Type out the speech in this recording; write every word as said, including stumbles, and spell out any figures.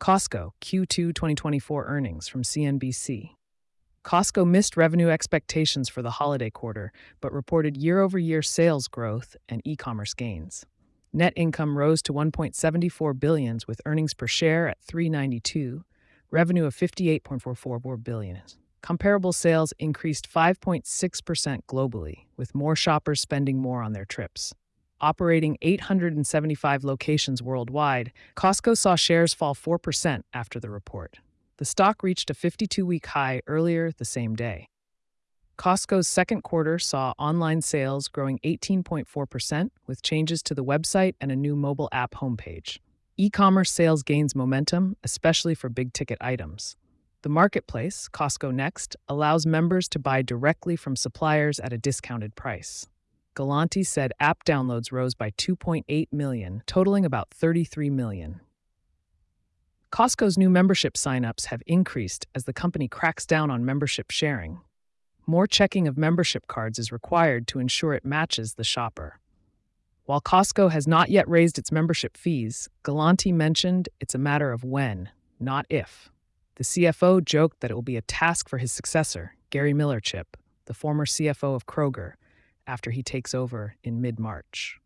Costco Q two twenty twenty-four earnings from C N B C. Costco missed revenue expectations for the holiday quarter, but reported year-over-year sales growth and e-commerce gains. Net income rose to one point seven four billion dollars with earnings per share at three dollars and ninety-two cents, revenue of fifty-eight point four four billion dollars. Comparable sales increased five point six percent globally, with more shoppers spending more on their trips. Operating eight hundred seventy-five locations worldwide, Costco saw shares fall four percent after the report. The stock reached a fifty-two-week high earlier the same day. Costco's second quarter saw online sales growing eighteen point four percent, with changes to the website and a new mobile app homepage. E-commerce sales gains momentum, especially for big-ticket items. The marketplace, Costco Next, allows members to buy directly from suppliers at a discounted price. Galanti said app downloads rose by two point eight million, totaling about thirty-three million. Costco's new membership sign-ups have increased as the company cracks down on membership sharing. More checking of membership cards is required to ensure it matches the shopper. While Costco has not yet raised its membership fees, Galanti mentioned it's a matter of when, not if. The C F O joked that it will be a task for his successor, Gary Millerchip, the former C F O of Kroger, after he takes over in mid-March.